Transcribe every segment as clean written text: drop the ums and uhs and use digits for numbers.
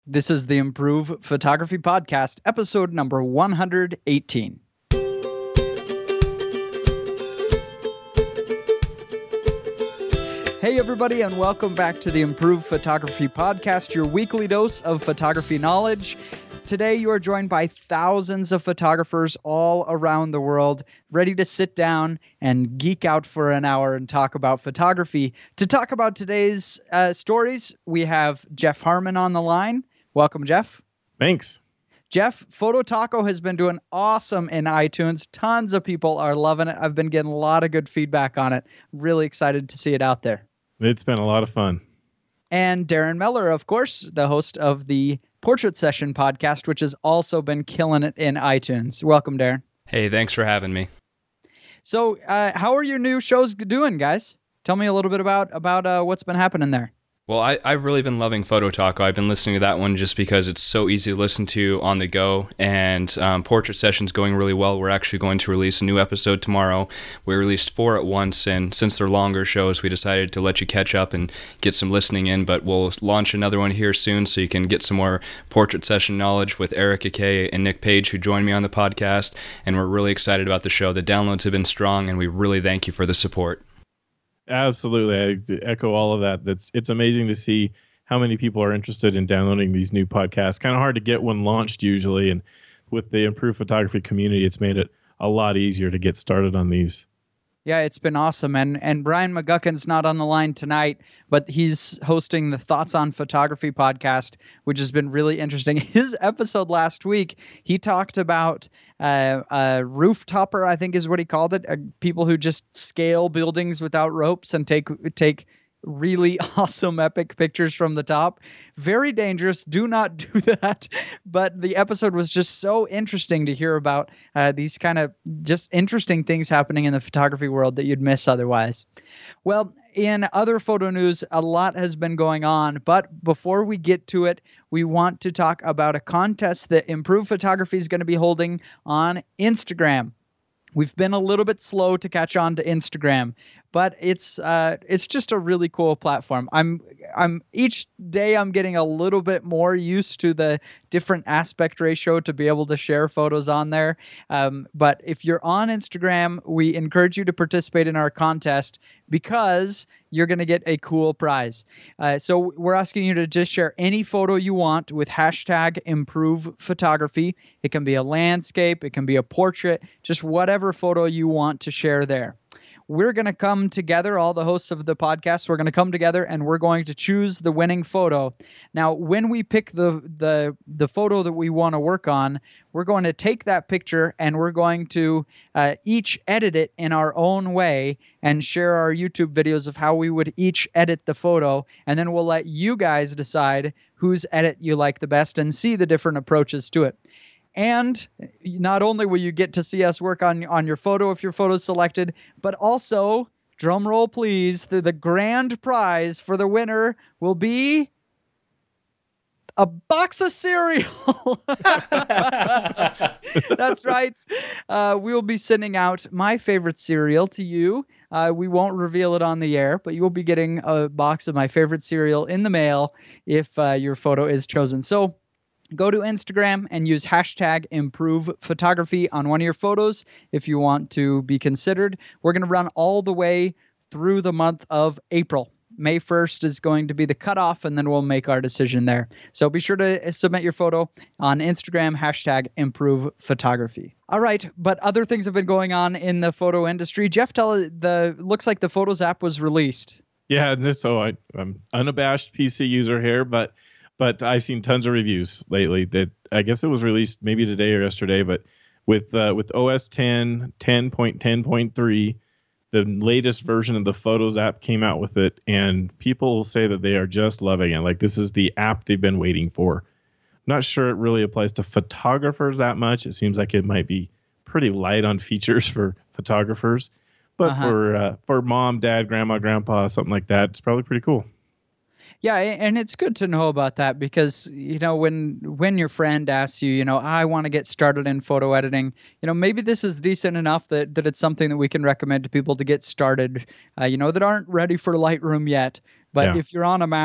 This is the Improve Photography Podcast, episode number 118. Hey everybody, and welcome back to the Improve Photography Podcast, your weekly dose of photography knowledge. Today you are joined by thousands of photographers all around the world, ready to sit down and geek out for an hour and talk about photography. To talk about today's stories, we have Jeff Harmon on the line. Welcome, Jeff. Thanks. Jeff, Photo Taco has been doing awesome in iTunes. Tons of people are loving it. I've been getting a lot of good feedback on it. Really excited to see it out there. It's been a lot of fun. And Darren Miller, of course, the host of the Portrait Session podcast, which has also been killing it in iTunes. Welcome, Darren. Hey, thanks for having me. So how are your new shows doing, guys? Tell me a little bit about what's been happening there. Well, I've really been loving Photo Taco. I've been listening to that one just because it's so easy to listen to on the go, and Portrait Session's going really well. We're actually going to release a new episode tomorrow. We released 4 at once, and since they're longer shows, we decided to let you catch up and get some listening in, but we'll launch another one here soon so you can get some more Portrait Session knowledge with Eric Akay and Nick Page, who joined me on the podcast, and we're really excited about the show. The downloads have been strong, and we really thank you for the support. Absolutely. I echo all of that. It's amazing to see how many people are interested in downloading these new podcasts. Kind of hard to get one launched usually, and with the Improved Photography community, it's made it a lot easier to get started on these. Yeah, it's been awesome. And Brian McGuckin's not on the line tonight, but he's hosting the Thoughts on Photography podcast, which has been really interesting. His episode last week, he talked about a roof topper, I think is what he called it. People who just scale buildings without ropes and take really awesome, epic pictures from the top. Very dangerous. Do not do that. But the episode was just so interesting to hear about these kind of just interesting things happening in the photography world that you'd miss otherwise. Well, in other photo news, a lot has been going on. But before we get to it, we want to talk about a contest that Improve Photography is going to be holding on Instagram. We've been a little bit slow to catch on to Instagram, but it's just a really cool platform. Each day I'm getting a little bit more used to the different aspect ratio to be able to share photos on there. But if you're on Instagram, we encourage you to participate in our contest because you're going to get a cool prize. So we're asking you to just share any photo you want with hashtag Improve Photography. It can be a landscape, it can be a portrait, just whatever photo you want to share there. We're going to come together, all the hosts of the podcast, we're going to come together and we're going to choose the winning photo. Now, when we pick the photo that we want to work on, we're going to take that picture and we're going to each edit it in our own way and share our YouTube videos of how we would each edit the photo. And then we'll let you guys decide whose edit you like the best and see the different approaches to it. And not only will you get to see us work on your photo if your photo is selected, but also, drum roll please, the grand prize for the winner will be a box of cereal. That's right. We will be sending out my favorite cereal to you. We won't reveal it on the air, but you will be getting a box of my favorite cereal in the mail if your photo is chosen. So go to Instagram and use hashtag Improve Photography on one of your photos if you want to be considered. We're going to run all the way through the month of April. May 1st is going to be the cutoff, and then we'll make our decision there. So be sure to submit your photo on Instagram, hashtag Improve Photography. All right, but other things have been going on in the photo industry. Jeff, looks like the Photos app was released. Yeah, so I'm unabashed PC user here, but I've seen tons of reviews lately that I guess it was released maybe today or yesterday, but with OS 10, 10.10.3, the latest version of the Photos app came out with it, and people say that they are just loving it. Like, this is the app they've been waiting for. I'm not sure it really applies to photographers that much. It seems like it might be pretty light on features for photographers, but for mom, dad, grandma, grandpa, something like that, it's probably pretty cool. Yeah, and it's good to know about that because, when your friend asks you, I want to get started in photo editing, maybe this is decent enough that it's something that we can recommend to people to get started, that aren't ready for Lightroom yet. But if you're on a Mac,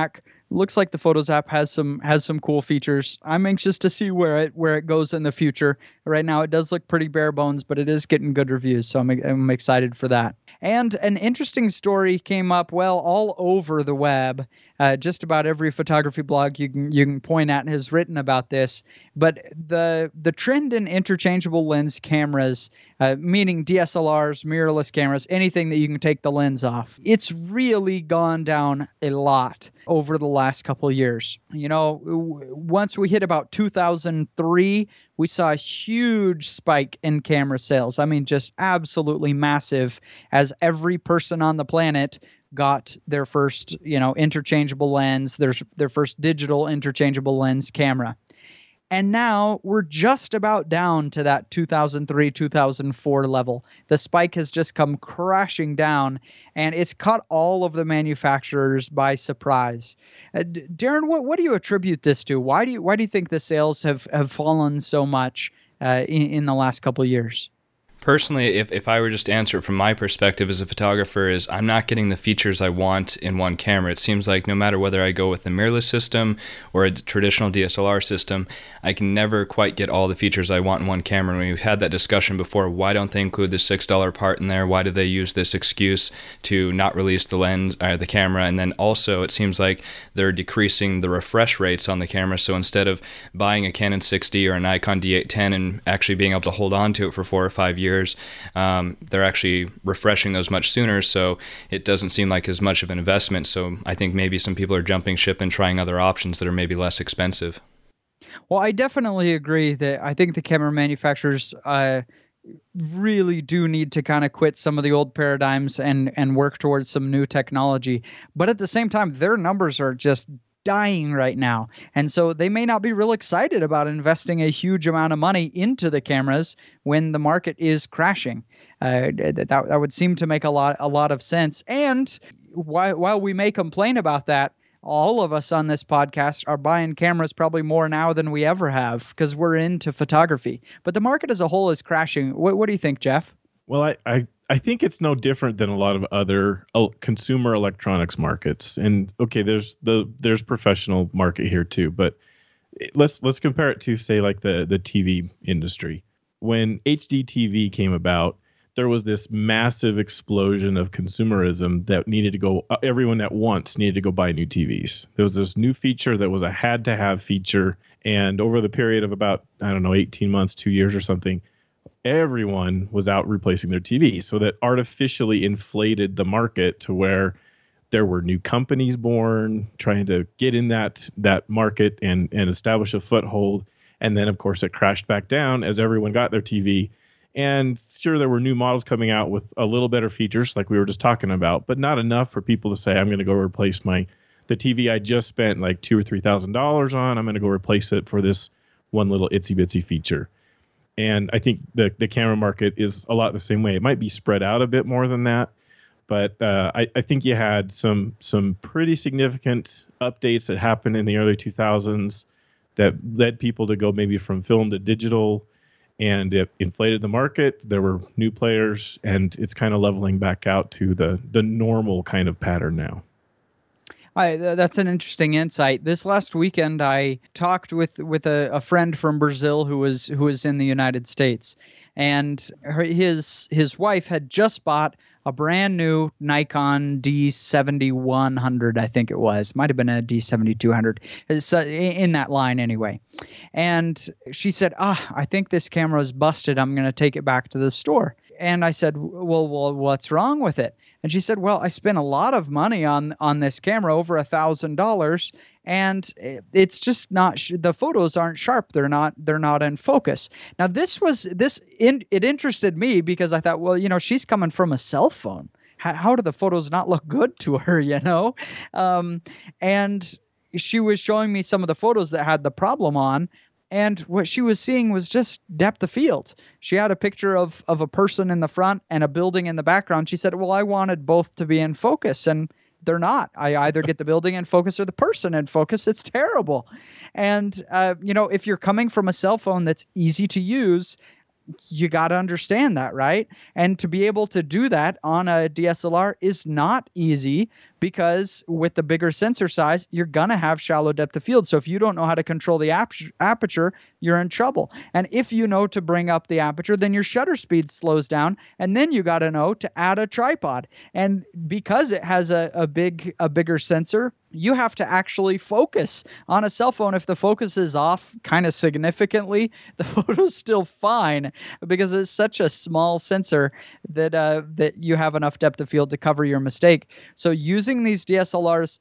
looks like the Photos app has some cool features. I'm anxious to see where it goes in the future. Right now, it does look pretty bare bones, but it is getting good reviews, so I'm excited for that. And an interesting story came up, well, all over the web. Just about every photography blog you can point at has written about this. But the trend in interchangeable lens cameras, meaning DSLRs, mirrorless cameras, anything that you can take the lens off, it's really gone down a lot over the last couple of years. You know, once we hit about 2003, we saw a huge spike in camera sales. I mean, just absolutely massive, as every person on the planet got their first, interchangeable lens, their first digital interchangeable lens camera. And now we're just about down to that 2003, 2004 level. The spike has just come crashing down, and it's caught all of the manufacturers by surprise. Darren, what do you attribute this to? Why do you think the sales have fallen so much in the last couple of years? Personally, if I were just to answer it from my perspective as a photographer, is I'm not getting the features I want in one camera. It seems like no matter whether I go with the mirrorless system or a traditional DSLR system, I can never quite get all the features I want in one camera. And we've had that discussion before. Why don't they include the $6 part in there? Why do they use this excuse to not release the lens, the camera? And then also, it seems like they're decreasing the refresh rates on the camera. So instead of buying a Canon 6D or a Nikon D810 and actually being able to hold on to it for 4 or 5 years, they're actually refreshing those much sooner, so it doesn't seem like as much of an investment. So I think maybe some people are jumping ship and trying other options that are maybe less expensive. Well, I definitely agree that I think the camera manufacturers really do need to kind of quit some of the old paradigms and work towards some new technology. But at the same time, their numbers are just dying right now. And so they may not be real excited about investing a huge amount of money into the cameras when the market is crashing. That would seem to make a lot of sense. And while we may complain about that, all of us on this podcast are buying cameras probably more now than we ever have because we're into photography. But the market as a whole is crashing. What do you think, Jeff? Well, I think it's no different than a lot of other consumer electronics markets. And okay, there's professional market here too, but let's compare it to, say, like the TV industry. When HD TV came about, there was this massive explosion of consumerism that needed to go, everyone at once needed to go buy new TVs. There was this new feature that was a had-to-have feature, and over the period of about, 18 months, 2 years or something, everyone was out replacing their TV. So that artificially inflated the market to where there were new companies born trying to get in that market and establish a foothold. And then, of course, it crashed back down as everyone got their TV. And sure, there were new models coming out with a little better features like we were just talking about, but not enough for people to say, I'm going to go replace the TV I just spent like $2,000 or $3,000 on. I'm going to go replace it for this one little itsy bitsy feature. And I think the camera market is a lot the same way. It might be spread out a bit more than that, but I think you had some pretty significant updates that happened in the early 2000s that led people to go maybe from film to digital, and it inflated the market. There were new players, and it's kind of leveling back out to the normal kind of pattern now. That's an interesting insight. This last weekend, I talked with a friend from Brazil who was in the United States, and his wife had just bought a brand new Nikon D7100, I think it was. Might have been a D7200. It's in that line anyway. And she said, I think this camera is busted. I'm going to take it back to the store. And I said, well, what's wrong with it? And she said, well, I spent a lot of money on this camera, over $1,000, and it's just not. The photos aren't sharp. They're not in focus. Now, it interested me because I thought, well, she's coming from a cell phone. How do the photos not look good to her? And she was showing me some of the photos that had the problem on. And what she was seeing was just depth of field. She had a picture of a person in the front and a building in the background. She said, well, I wanted both to be in focus, and they're not. I either get the building in focus or the person in focus. It's terrible. And, if you're coming from a cell phone that's easy to use, you got to understand that, right? And to be able to do that on a DSLR is not easy, because with the bigger sensor size, you're going to have shallow depth of field. So if you don't know how to control the aperture, you're in trouble. And if you know to bring up the aperture, then your shutter speed slows down. And then you got to know to add a tripod. And because it has a bigger sensor, you have to actually focus. On a cell phone, if the focus is off kind of significantly, the photo's still fine, because it's such a small sensor that you have enough depth of field to cover your mistake. So using these DSLRs,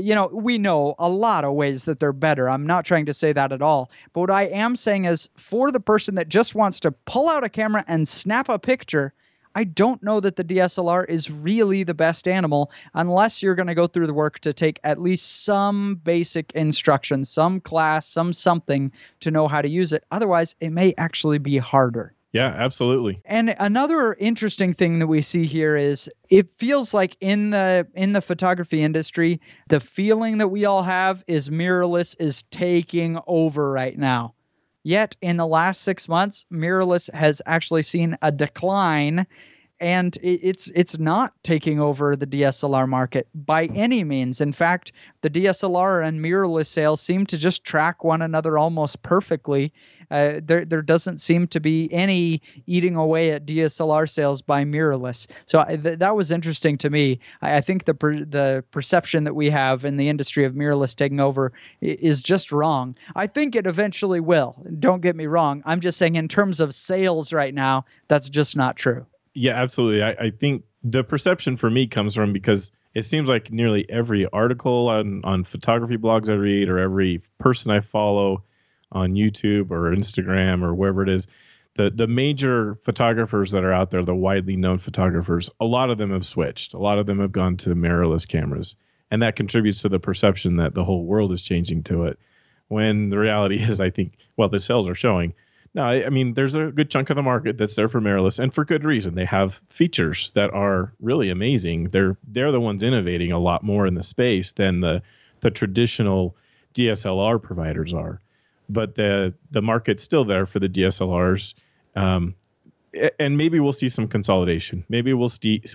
we know a lot of ways that they're better. I'm not trying to say that at all. But what I am saying is, for the person that just wants to pull out a camera and snap a picture, I don't know that the DSLR is really the best animal, unless you're going to go through the work to take at least some basic instruction, some class, something to know how to use it. Otherwise, it may actually be harder. Yeah, absolutely. And another interesting thing that we see here is, it feels like in the photography industry, the feeling that we all have is mirrorless is taking over right now. Yet in the last 6 months, mirrorless has actually seen a decline, and it's not taking over the DSLR market by any means. In fact, the DSLR and mirrorless sales seem to just track one another almost perfectly. There doesn't seem to be any eating away at DSLR sales by mirrorless. So that was interesting to me. I think the perception that we have in the industry of mirrorless taking over is just wrong. I think it eventually will. Don't get me wrong. I'm just saying, in terms of sales right now, that's just not true. Yeah, absolutely. I think the perception for me comes from, because it seems like nearly every article on photography blogs I read, or every person I follow on YouTube or Instagram or wherever it is, the major photographers that are out there, the widely known photographers, a lot of them have switched. A lot of them have gone to mirrorless cameras. And that contributes to the perception that the whole world is changing to it. When the reality is, I think, well, the sales are showing. No, I mean, there's a good chunk of the market that's there for mirrorless, and for good reason. They have features that are really amazing. They're the ones innovating a lot more in the space than the traditional DSLR providers are. But the market's still there for the DSLRs, and maybe we'll see some consolidation. Maybe we'll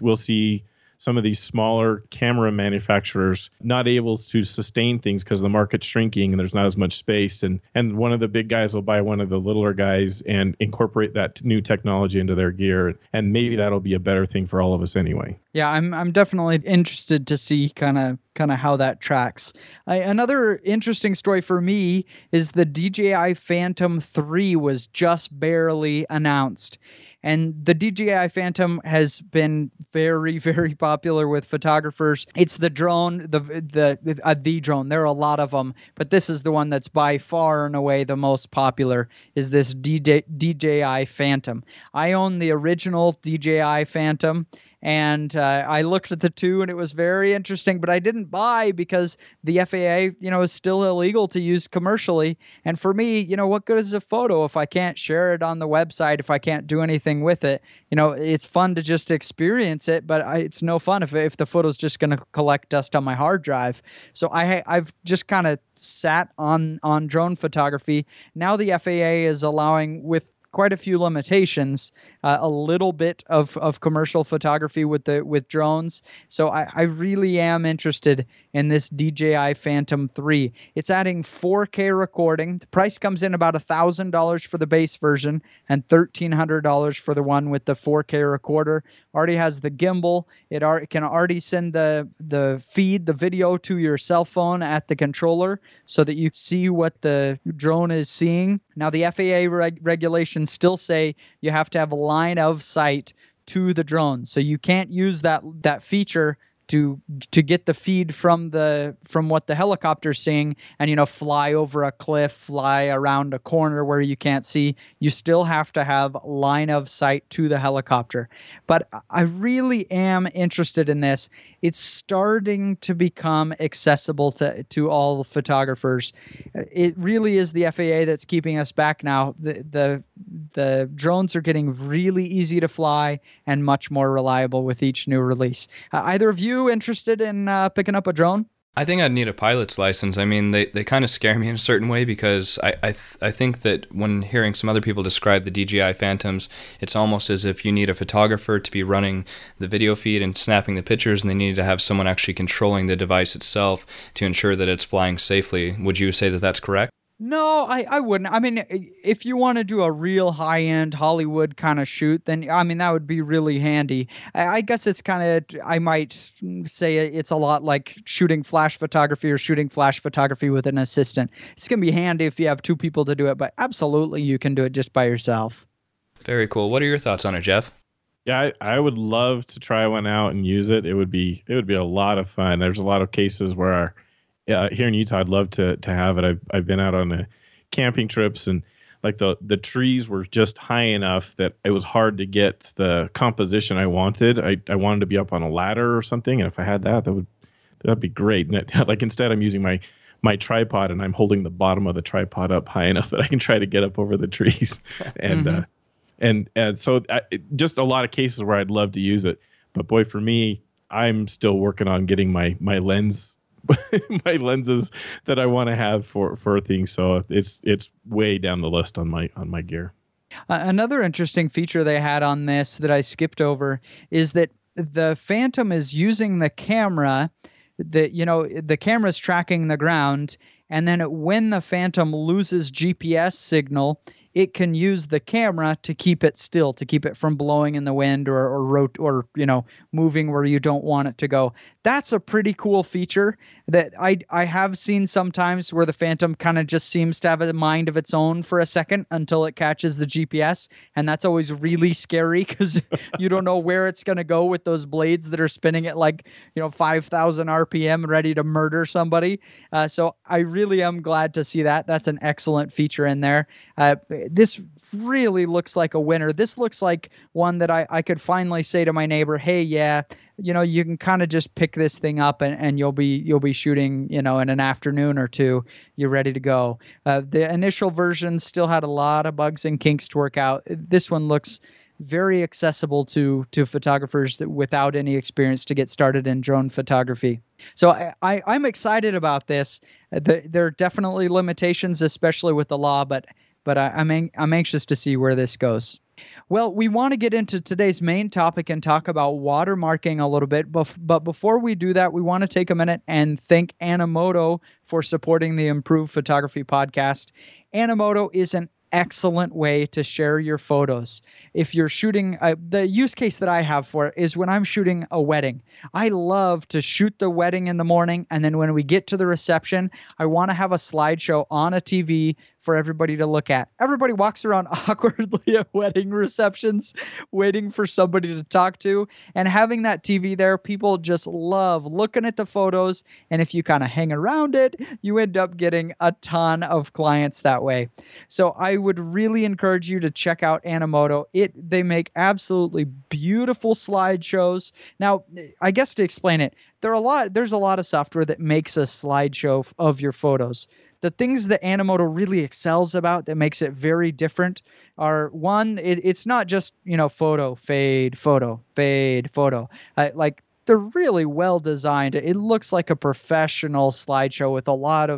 see some of these smaller camera manufacturers not able to sustain things because the market's shrinking and there's not as much space. And one of the big guys will buy one of the littler guys and incorporate that new technology into their gear. And maybe that'll be a better thing for all of us anyway. Yeah, I'm definitely interested to see kind of how that tracks. Another interesting story for me is the DJI Phantom 3 was just barely announced. And the DJI Phantom has been very, very popular with photographers. It's the drone, the drone. There are a lot of them, but this is the one that's by far and away the most popular, is this DJI Phantom. I own the original DJI Phantom, and I looked at the two, and it was very interesting, but I didn't buy because the FAA, is still illegal to use commercially. And for me, what good is a photo if I can't share it on the website, if I can't do anything with it? It's fun to just experience it, but it's no fun if the photo's just going to collect dust on my hard drive. So I've just kind of sat on drone photography. Now the FAA is allowing, with quite a few limitations, a little bit of commercial photography with drones. So I really am interested in this DJI Phantom 3. It's adding 4K recording. The price comes in about $1,000 for the base version and $1,300 for the one with the 4K recorder. Already has the gimbal. It can already send the video to your cell phone at the controller so that you see what the drone is seeing. Now, the FAA regulations still say you have to have a line of sight to the drone. So you can't use that feature to get the feed from what the helicopter's seeing and fly over a cliff, fly around a corner where you can't see. You still have to have line of sight to the helicopter. But I really am interested in this. It's starting to become accessible to all photographers. It really is the FAA that's keeping us back now. The drones are getting really easy to fly and much more reliable with each new release. Either of you interested in picking up a drone? I think I'd need a pilot's license. I mean, they kind of scare me in a certain way because I think that when hearing some other people describe the DJI Phantoms, it's almost as if you need a photographer to be running the video feed and snapping the pictures, and they need to have someone actually controlling the device itself to ensure that it's flying safely. Would you say that that's correct? No, I wouldn't. I mean, if you want to do a real high-end Hollywood kind of shoot, then I mean that would be really handy. I guess it's kind of, I might say it's a lot like shooting flash photography or shooting flash photography with an assistant. It's going to be handy if you have two people to do it, but absolutely you can do it just by yourself. Very cool. What are your thoughts on it, Jeff? Yeah, I would love to try one out and use it. It would be a lot of fun. There's a lot of cases where here in Utah, I'd love to have it. I've been out on camping trips, and like the trees were just high enough that it was hard to get the composition I wanted. I wanted to be up on a ladder or something, and if I had that'd be great. And like instead, I'm using my tripod, and I'm holding the bottom of the tripod up high enough that I can try to get up over the trees, and so just a lot of cases where I'd love to use it. But boy, for me, I'm still working on getting my lens. My lenses that I want to have for things, so it's way down the list on my gear. Another interesting feature they had on this that I skipped over is that the Phantom is using the camera. The camera's tracking the ground, and then when the Phantom loses GPS signal, it can use the camera to keep it still, to keep it from blowing in the wind or moving where you don't want it to go. That's a pretty cool feature that I have seen sometimes where the Phantom kind of just seems to have a mind of its own for a second until it catches the GPS, and that's always really scary because you don't know where it's going to go with those blades that are spinning at 5,000 RPM ready to murder somebody. So I really am glad to see that. That's an excellent feature in there. This really looks like a winner. This looks like one that I could finally say to my neighbor, hey, yeah, you can kind of just pick this thing up and you'll be shooting, in an afternoon or two. You're ready to go. The initial version still had a lot of bugs and kinks to work out. This one looks very accessible to photographers without any experience to get started in drone photography. So I'm excited about this. There are definitely limitations, especially with the law, but I'm anxious to see where this goes. Well, we want to get into today's main topic and talk about watermarking a little bit. But before we do that, we want to take a minute and thank Animoto for supporting the Improved Photography podcast. Animoto is an excellent way to share your photos. If you're shooting, the use case that I have for it is when I'm shooting a wedding. I love to shoot the wedding in the morning, and then when we get to the reception, I want to have a slideshow on a TV for everybody to look at. Everybody walks around awkwardly at wedding receptions, waiting for somebody to talk to, and having that TV there, people just love looking at the photos, and if you kind of hang around it, you end up getting a ton of clients that way. So I would really encourage you to check out Animoto. They make absolutely beautiful slideshows. Now, I guess to explain it, there's a lot of software that makes a slideshow of your photos. The things that Animoto really excels about that makes it very different are, one, it's not just, photo, fade, photo, fade, photo. They're really well designed. It looks like a professional slideshow with a lot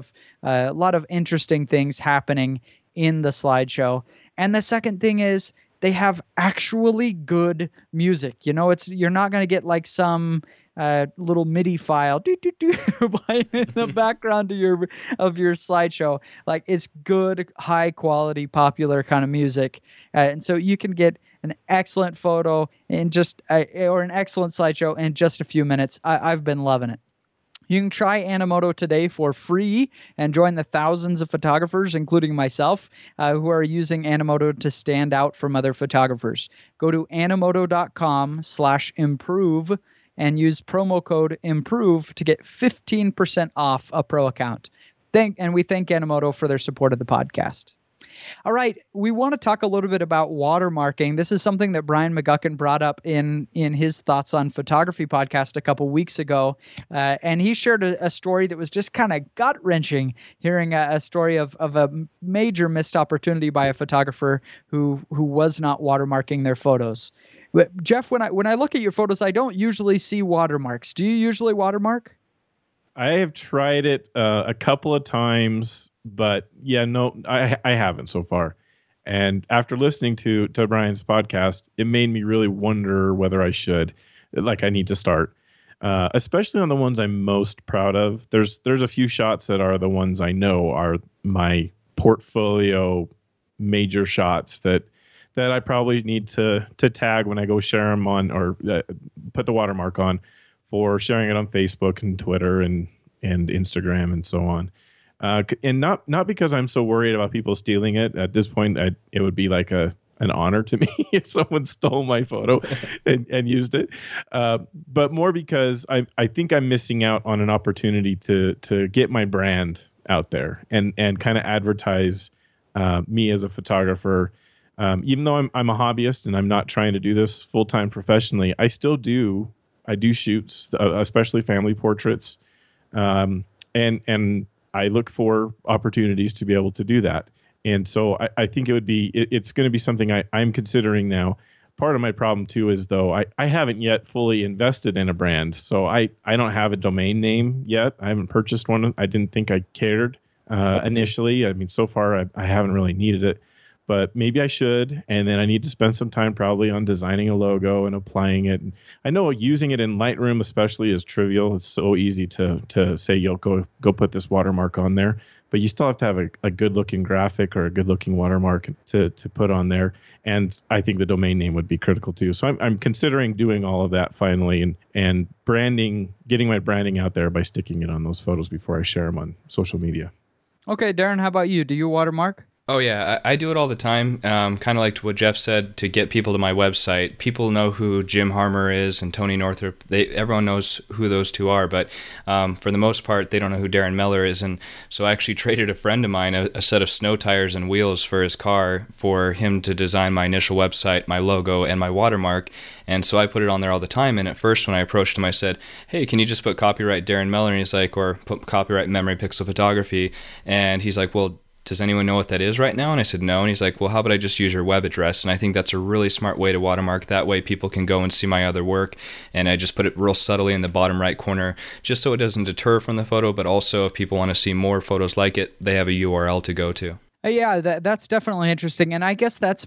of interesting things happening in the slideshow. And the second thing is they have actually good music. You're not going to get like some little MIDI file playing in the background of your slideshow. Like, it's good, high quality, popular kind of music, and so you can get an excellent photo in or an excellent slideshow in just a few minutes. I've been loving it. You can try Animoto today for free and join the thousands of photographers, including myself, who are using Animoto to stand out from other photographers. Go to animoto.com/improve and use promo code IMPROVE to get 15% off a pro account. And we thank Animoto for their support of the podcast. All right, we want to talk a little bit about watermarking. This is something that Brian McGuckin brought up in his Thoughts on Photography podcast a couple weeks ago, and he shared a story that was just kind of gut-wrenching, hearing a story of a major missed opportunity by a photographer who was not watermarking their photos. But Jeff, when I look at your photos, I don't usually see watermarks. Do you usually watermark? I have tried it a couple of times, but yeah, no, I haven't so far. And after listening to Brian's podcast, it made me really wonder whether I should, like, I need to start, especially on the ones I'm most proud of. There's a few shots that are the ones I know are my portfolio major shots that I probably need to tag when I go share them on, or put the watermark on for sharing it on Facebook and Twitter and Instagram and so on. And not because I'm so worried about people stealing it. At this point, it would be like an honor to me if someone stole my photo and used it. But more because I think I'm missing out on an opportunity to get my brand out there and kind of advertise me as a photographer. Even though I'm a hobbyist and I'm not trying to do this full-time professionally, I do shoots, especially family portraits. And I look for opportunities to be able to do that. And so I think it's going to be something I'm considering now. Part of my problem too is, though, I haven't yet fully invested in a brand. So I don't have a domain name yet. I haven't purchased one. I didn't think I cared initially. I mean, so far I haven't really needed it. But maybe I should, and then I need to spend some time probably on designing a logo and applying it. And I know using it in Lightroom especially is trivial. It's so easy to say, you'll go put this watermark on there. But you still have to have a good-looking graphic or a good-looking watermark to put on there. And I think the domain name would be critical too. So I'm considering doing all of that finally and branding, getting my branding out there by sticking it on those photos before I share them on social media. Okay, Darren, how about you? Do you watermark? Oh, yeah, I do it all the time. Kind of like what Jeff said, to get people to my website. People know who Jim Harmer is and Tony Northrup. Everyone knows who those two are, but for the most part, they don't know who Darren Miller is. And so I actually traded a friend of mine a set of snow tires and wheels for his car for him to design my initial website, my logo, and my watermark. And so I put it on there all the time. And at first, when I approached him, I said, "Hey, can you just put copyright Darren Miller?" And he's like, or put copyright Memory Pixel Photography. And he's like, "Well, does anyone know what that is right now?" And I said, "No." And he's like, "Well, how about I just use your web address?" And I think that's a really smart way to watermark. That way people can go and see my other work. And I just put it real subtly in the bottom right corner, just so it doesn't deter from the photo, but also if people want to see more photos like it, they have a URL to go to. Yeah, that's definitely interesting. And I guess that's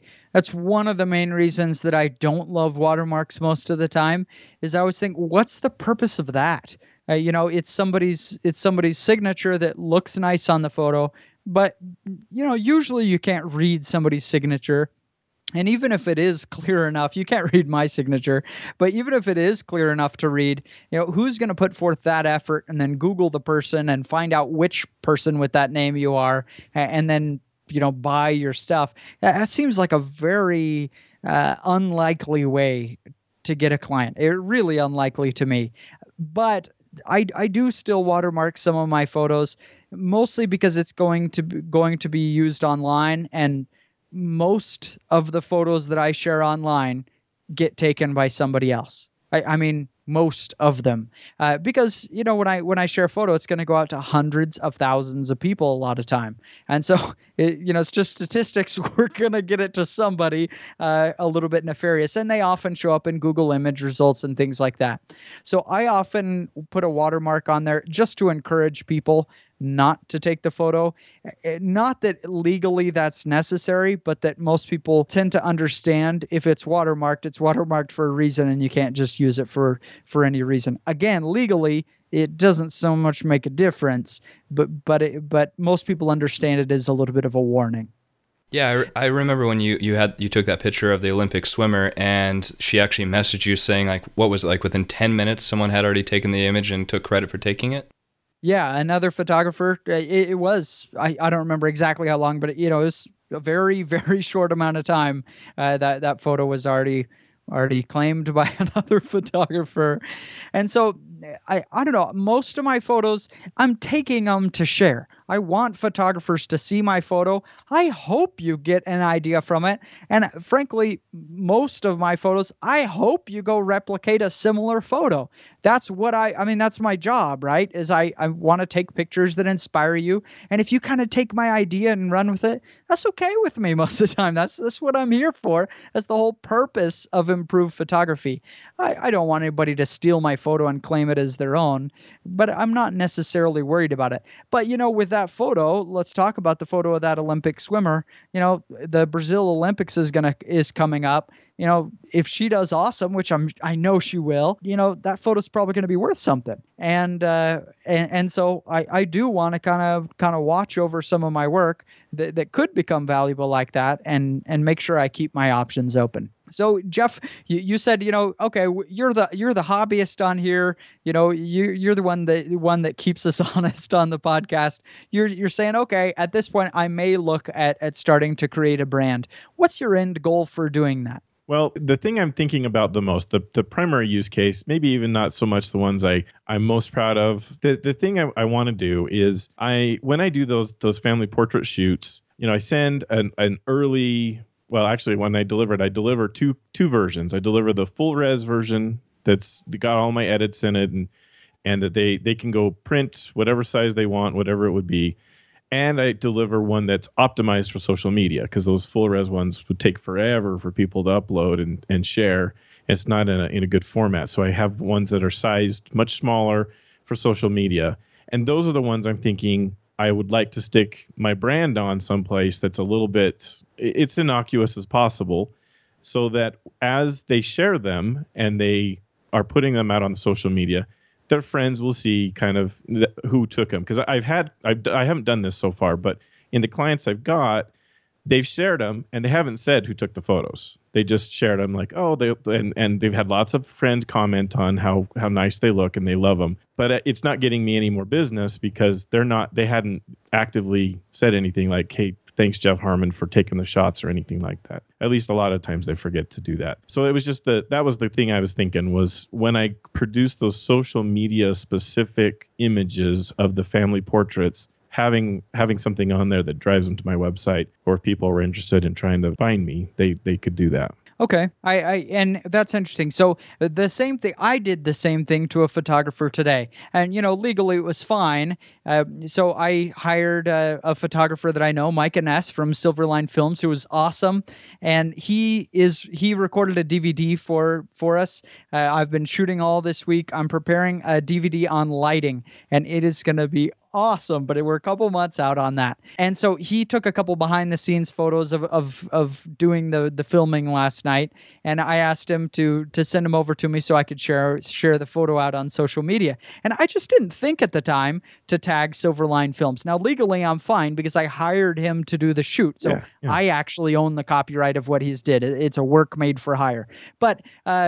one of the main reasons that I don't love watermarks most of the time, is I always think, what's the purpose of that? It's somebody's signature that looks nice on the photo, but usually you can't read somebody's signature. And even if it is clear enough, you can't read my signature, but even if it is clear enough to read, who's going to put forth that effort and then Google the person and find out which person with that name you are, and then, buy your stuff? That seems like a very unlikely way to get a client. Really unlikely to me. But I do still watermark some of my photos, mostly because it's going to be used online, and most of the photos that I share online get taken by somebody else. I mean, most of them, because when I share a photo, it's going to go out to hundreds of thousands of people a lot of time, and so it's just statistics. We're going to get it to somebody a little bit nefarious, and they often show up in Google image results and things like that. So I often put a watermark on there just to encourage people not to take the photo. Not that legally that's necessary, but that most people tend to understand if it's watermarked for a reason, and you can't just use it for any reason. Again, legally, it doesn't so much make a difference, but most people understand it as a little bit of a warning. Yeah, I remember when you took that picture of the Olympic swimmer, and she actually messaged you saying, like, what was it, like within 10 minutes someone had already taken the image and took credit for taking it? Yeah, another photographer. It was, I don't remember exactly how long, but it was a very, very short amount of time that photo was already claimed by another photographer. And so I don't know, most of my photos, I'm taking them to share. I want photographers to see my photo. I hope you get an idea from it. And frankly, most of my photos, I hope you go replicate a similar photo. That's what I mean, that's my job, right? Is I want to take pictures that inspire you. And if you kind of take my idea and run with it, that's okay with me most of the time. That's what I'm here for. That's the whole purpose of improved photography. I don't want anybody to steal my photo and claim it as their own, but I'm not necessarily worried about it. But, with that photo, let's talk about the photo of that Olympic swimmer. The Brazil Olympics is coming up. If she does awesome, which I know she will, that photo's probably going to be worth something. And so I do want to kind of watch over some of my work that could become valuable like that, and make sure I keep my options open. So Jeff, you said, okay, you're the hobbyist on here. You're the one that keeps us honest on the podcast. You're saying, okay, at this point, I may look at starting to create a brand. What's your end goal for doing that? Well, the thing I'm thinking about the most, the primary use case, maybe even not so much the ones I'm most proud of. The thing I want to do is when I do those family portrait shoots, I send an early. Well, actually, when I deliver two versions. I deliver the full res version that's got all my edits in it, and that they can go print whatever size they want, whatever it would be. And I deliver one that's optimized for social media, because those full res ones would take forever for people to upload and share. It's not in a good format. So I have ones that are sized much smaller for social media. And those are the ones I'm thinking I would like to stick my brand on someplace that's a little bit, it's innocuous as possible, so that as they share them and they are putting them out on social media, their friends will see kind of who took them. Because I haven't done this so far, but in the clients I've got, they've shared them and they haven't said who took the photos. They just shared them like, and they've had lots of friends comment on how nice they look and they love them. But it's not getting me any more business because they hadn't actively said anything like, hey, thanks Jeff Harmon for taking the shots or anything like that. At least a lot of times they forget to do that. So it was just that was the thing I was thinking, was when I produce those social media specific images of the family portraits, having something on there that drives them to my website, or if people were interested in trying to find me, they could do that. Okay. And that's interesting. So the same thing, I did the same thing to a photographer today, and, legally it was fine. So I hired a photographer that I know, Micah Ness from Silverline Films, who was awesome. And he recorded a DVD for us. I've been shooting all this week. I'm preparing a DVD on lighting, and it is going to be awesome, but we're a couple months out on that. And so he took a couple behind the scenes photos of doing the filming last night, and I asked him to send them over to me so I could share the photo out on social media. And I just didn't think at the time to tag Silverline Films. Now legally I'm fine because I hired him to do the shoot. So yeah. I actually own the copyright of what he's did. It's a work made for hire. But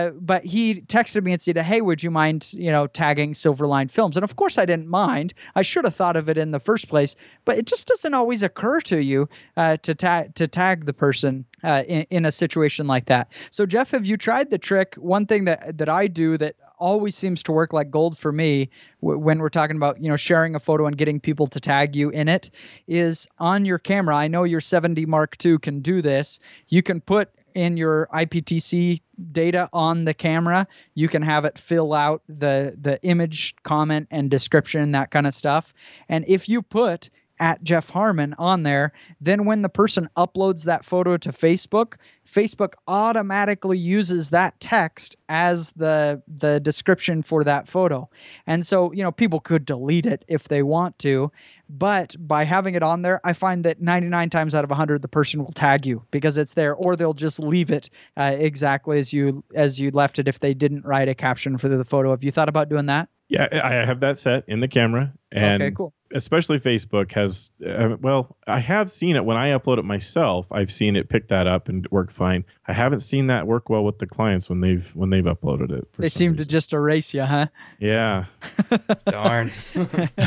he texted me and said, "Hey, would you mind, tagging Silverline Films?" And of course I didn't mind. I should have thought of it in the first place, but it just doesn't always occur to you to tag the person in a situation like that. So Jeff, have you tried the trick? One thing that I do that always seems to work like gold for me when we're talking about, sharing a photo and getting people to tag you in it, is on your camera. I know your 7D Mark II can do this. You can put in your IPTC data on the camera. You can have it fill out the image, comment, and description, that kind of stuff. And if you put at Jeff Harmon on there, then when the person uploads that photo to Facebook, Facebook automatically uses that text as the description for that photo. And so, people could delete it if they want to, but by having it on there, I find that 99 times out of 100, the person will tag you because it's there, or they'll just leave it exactly as you left it if they didn't write a caption for the photo. Have you thought about doing that? Yeah, I have that set in the camera. And okay, cool. Especially Facebook has, I have seen it when I upload it myself. I've seen it pick that up and work fine. I haven't seen that work well with the clients when they've uploaded it. They seem to just erase you, huh? Yeah. Darn.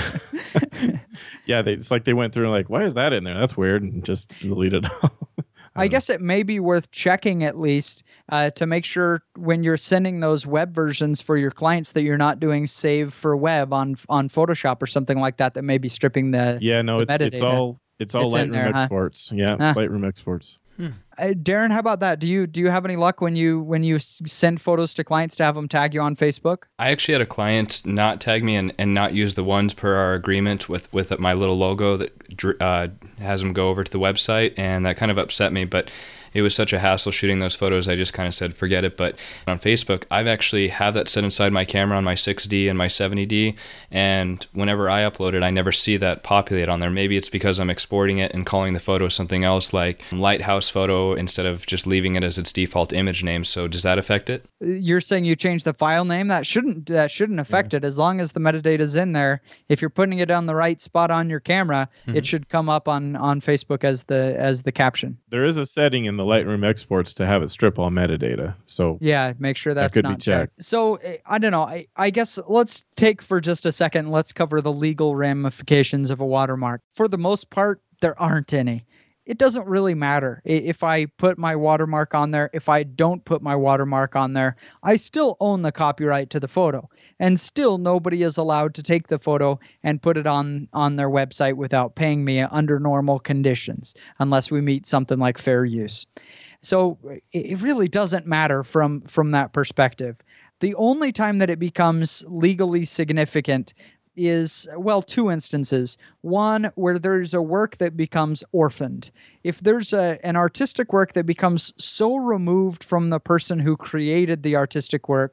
Yeah, it's like they went through and like, why is that in there? That's weird, and just delete it all. I guess it may be worth checking at least to make sure when you're sending those web versions for your clients that you're not doing save for web on Photoshop or something like that that may be stripping the no, the metadata. it's all in Lightroom there, huh? exports. Yeah, Huh. Lightroom exports. Darren, how about that? Do you have any luck when you send photos to clients to have them tag you on Facebook? I actually had a client not tag me and not use the ones per our agreement with my little logo that has them go over to the website, and that kind of upset me. But it was such a hassle shooting those photos, I just kind of said forget it. But on Facebook, I've actually have that set inside my camera on my 6D and my 70D, and whenever I upload it, I never see that populate on there. Maybe it's because I'm exporting it and calling the photo something else like Lighthouse Photo instead of just leaving it as its default image name. So does that affect it? You're saying you changed the file name? That shouldn't affect it as long as the metadata's in there. If you're putting it on the right spot on your camera, it should come up on Facebook as the caption. There is a setting in the Lightroom exports to have it strip all metadata. So yeah, make sure that's could be not checked. checked. So I don't know. I guess let's take for just a second. Let's cover the legal ramifications of a watermark. For the most part, there aren't any. It doesn't really matter if I put my watermark on there. If I don't put my watermark on there, I still own the copyright to the photo, and still nobody is allowed to take the photo and put it on their website without paying me under normal conditions, unless we meet something like fair use. So it really doesn't matter from that perspective. The only time that it becomes legally significant is, well, two instances. One, where there's a work that becomes orphaned. If there's an artistic work that becomes so removed from the person who created the artistic work,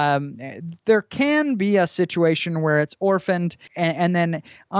there can be a situation where it's orphaned, and then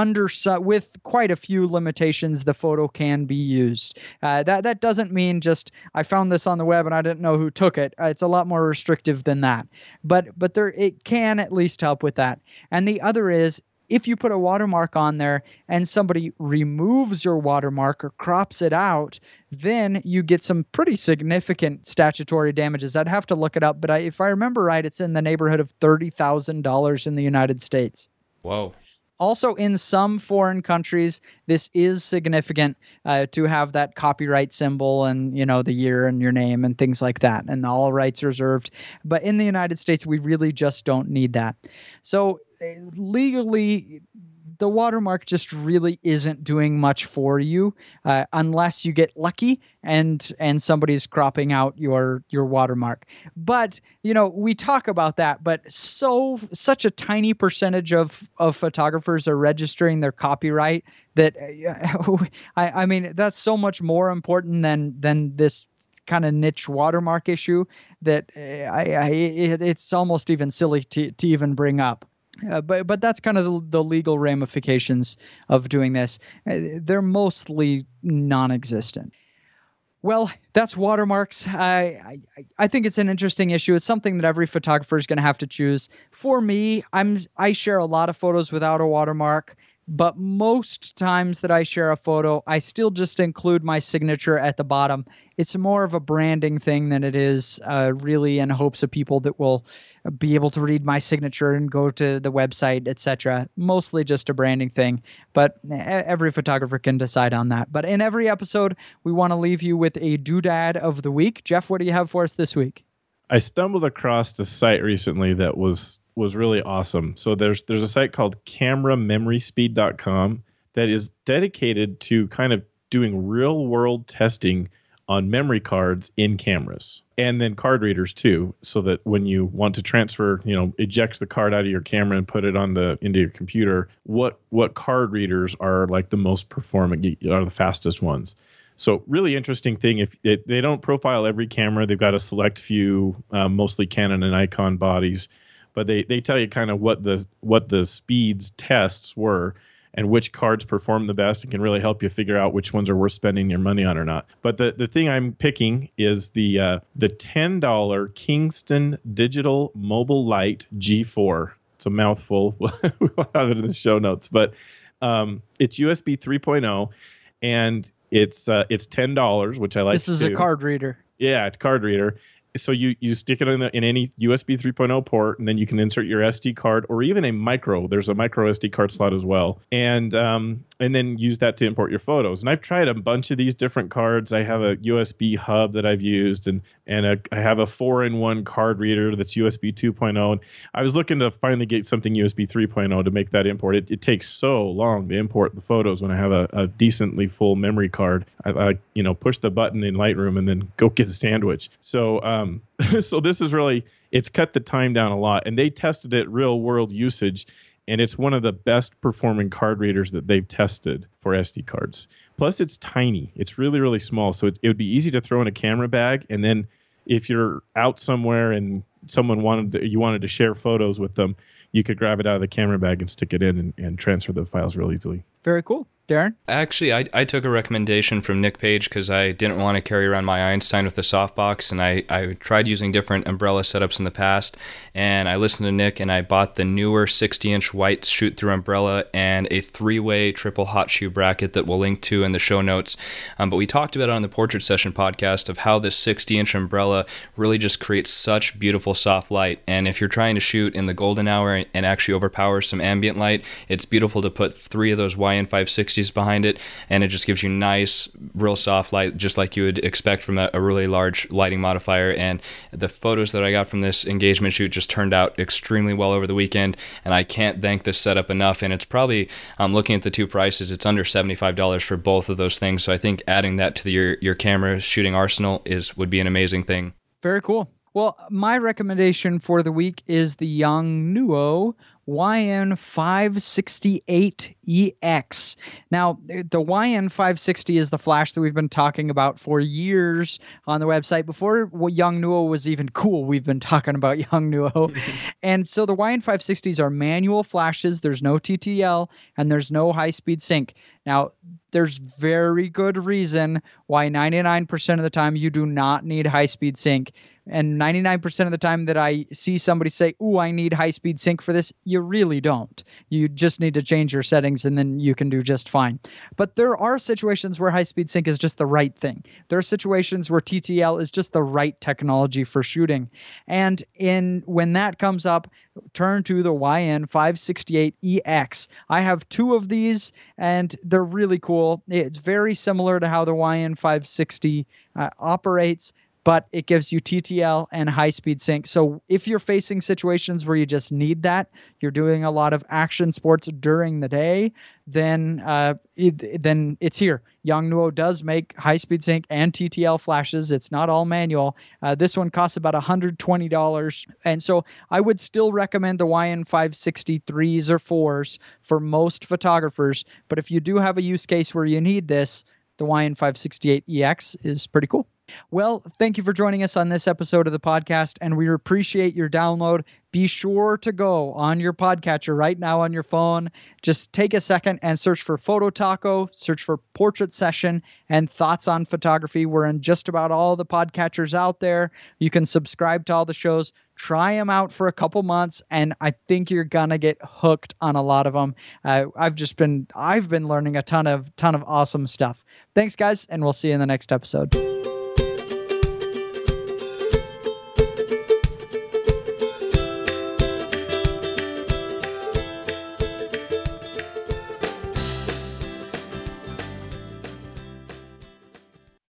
with quite a few limitations, the photo can be used. That doesn't mean just, I found this on the web and I didn't know who took it. It's a lot more restrictive than that. But it can at least help with that. And the other is, if you put a watermark on there and somebody removes your watermark or crops it out, then you get some pretty significant statutory damages. I'd have to look it up, but if I remember right, it's in the neighborhood of $30,000 in the United States. Whoa. Also, in some foreign countries, this is significant to have that copyright symbol and, the year and your name and things like that, and all rights reserved. But in the United States, we really just don't need that. So legally, the watermark just really isn't doing much for you unless you get lucky and somebody's cropping out your watermark. But we talk about that, but such a tiny percentage of photographers are registering their copyright that I mean, that's so much more important than this kind of niche watermark issue that it's almost even silly to even bring up. But that's kind of the legal ramifications of doing this. They're mostly non-existent. Well, that's watermarks. I think it's an interesting issue. It's something that every photographer is going to have to choose. For me, I share a lot of photos without a watermark, but most times that I share a photo, I still just include my signature at the bottom. It's more of a branding thing than it is really in hopes of people that will be able to read my signature and go to the website, etc. Mostly just a branding thing, but every photographer can decide on that. But in every episode, we want to leave you with a doodad of the week. Jeff, what do you have for us this week? I stumbled across a site recently that was really awesome. So there's a site called CameraMemorySpeed.com that is dedicated to kind of doing real world testing on memory cards in cameras, and then card readers too, so that when you want to transfer, eject the card out of your camera and put it into your computer, what card readers are like the most performant, are the fastest ones. So really interesting thing. They don't profile every camera, they've got a select few, mostly Canon and Nikon bodies, but they tell you kind of what the speeds tests were and which cards perform the best, and can really help you figure out which ones are worth spending your money on or not. But the thing I'm picking is the $10 Kingston Digital Mobile Light G4. It's a mouthful. We won't have it in the show notes, but it's USB 3.0, and it's $10, which I like. This is a card reader. Yeah, it's a card reader. so you stick it in any USB 3.0 port, and then you can insert your SD card or even a micro. There's a micro SD card slot as well, and then use that to import your photos. And I've tried a bunch of these different cards. I have a USB hub that I've used, and I have a 4-in-1 card reader that's USB 2.0. And I was looking to finally get something USB 3.0 to make that import. It takes so long to import the photos when I have a decently full memory card. I push the button in Lightroom and then go get a sandwich. So so this is really, it's cut the time down a lot, and they tested it real world usage, and it's one of the best performing card readers that they've tested for SD cards. Plus it's tiny. It's really, really small. So it would be easy to throw in a camera bag, and then if you're out somewhere and someone wanted to share photos with them, you could grab it out of the camera bag and stick it in and transfer the files real easily. Very cool. Darren? Actually, I took a recommendation from Nick Page because I didn't want to carry around my Einstein with the softbox, and I tried using different umbrella setups in the past, and I listened to Nick, and I bought the newer 60-inch white shoot-through umbrella and a 3-way triple hot shoe bracket that we'll link to in the show notes. But we talked about it on the Portrait Session podcast of how this 60-inch umbrella really just creates such beautiful soft light, and if you're trying to shoot in the golden hour and actually overpower some ambient light, it's beautiful to put 3 of those YN560s behind it, and it just gives you nice, real soft light, just like you would expect from a really large lighting modifier. And the photos that I got from this engagement shoot just turned out extremely well over the weekend, and I can't thank this setup enough. And it's probably, looking at the two prices, it's under $75 for both of those things. So I think adding that to your camera shooting arsenal would be an amazing thing. Very cool. Well, my recommendation for the week is the Yongnuo YN560-8EX. Now, the YN560 is the flash that we've been talking about for years on the website. Before Yongnuo was even cool, we've been talking about Yongnuo. And so the YN560s are manual flashes. There's no TTL, and there's no high-speed sync. Now, there's very good reason why 99% of the time you do not need high-speed sync. And 99% of the time that I see somebody say, "Ooh, I need high-speed sync for this," you really don't. You just need to change your settings, and then you can do just fine. But there are situations where high-speed sync is just the right thing. There are situations where TTL is just the right technology for shooting. And when that comes up, turn to the YN560-8EX. I have 2 of these, and they're really cool. It's very similar to how the YN560 operates, but it gives you TTL and high-speed sync. So if you're facing situations where you just need that, you're doing a lot of action sports during the day, then it's here. Yongnuo does make high-speed sync and TTL flashes. It's not all manual. This one costs about $120. And so I would still recommend the YN560-3s or 4s for most photographers. But if you do have a use case where you need this, the YN560-8EX is pretty cool. Well, thank you for joining us on this episode of the podcast, and we appreciate your download. Be sure to go on your podcatcher right now on your phone. Just take a second and search for Photo Taco, search for Portrait Session, and Thoughts on Photography. We're in just about all the podcatchers out there. You can subscribe to all the shows. Try them out for a couple months, and I think you're gonna get hooked on a lot of them. I've been learning a ton of awesome stuff. Thanks, guys, and we'll see you in the next episode.